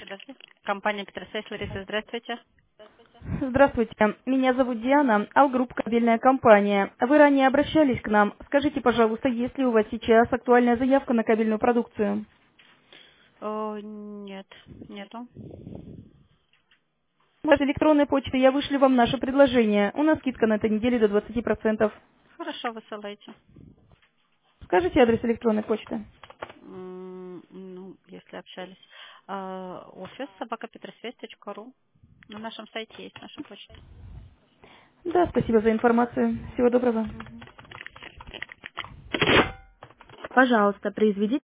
Подожди. Компания Петросвязь, Лариса, здравствуйте. Здравствуйте, меня зовут Диана, Алгрупп кабельная компания. Вы ранее обращались к нам. Скажите, пожалуйста, есть ли у вас сейчас актуальная заявка на кабельную продукцию? О, нет, нету. С электронной почты я вышлю вам наше предложение. У нас скидка на этой неделе до 20%. Хорошо, высылайте. Скажите адрес электронной почты. Ну, если общались. Офис собакапетросвязь.ру. На нашем сайте есть наша почта. Да, спасибо за информацию. Всего доброго. Мгм. Пожалуйста, произведите